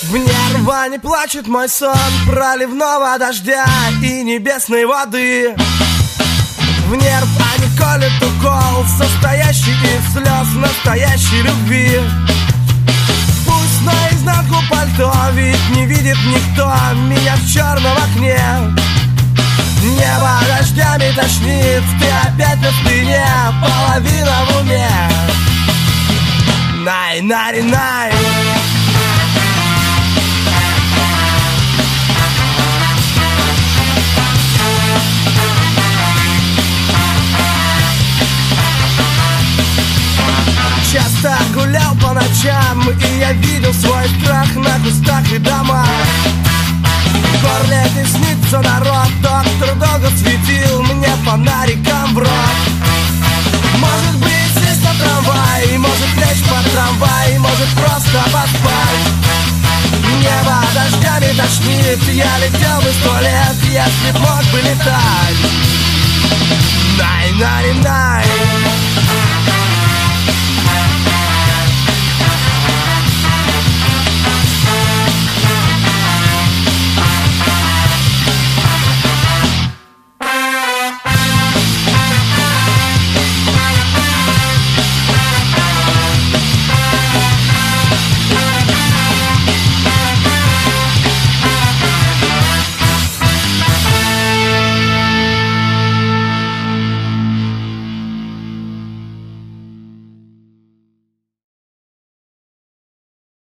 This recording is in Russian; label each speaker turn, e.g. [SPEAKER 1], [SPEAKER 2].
[SPEAKER 1] В нирване плачет мой сон проливного дождя и небесной воды. В нерв они колют укол, состоящий из слез настоящей любви. Пусть наизнанку пальто, ведь не видит никто меня в черном окне. Небо дождями тошнит, ты опять на спине, половина в уме. Най-нари-най. Часто гулял по ночам, и я видел свой страх на кустах и домах. В горле теснится народ, доктор долго светил мне фонариком в рот. Может быть, сесть на трамвай, может лечь под трамвай, может просто поспать. Небо дождями тошнит, я летел бы 100 лет, если б мог бы летать. Най-нари-най.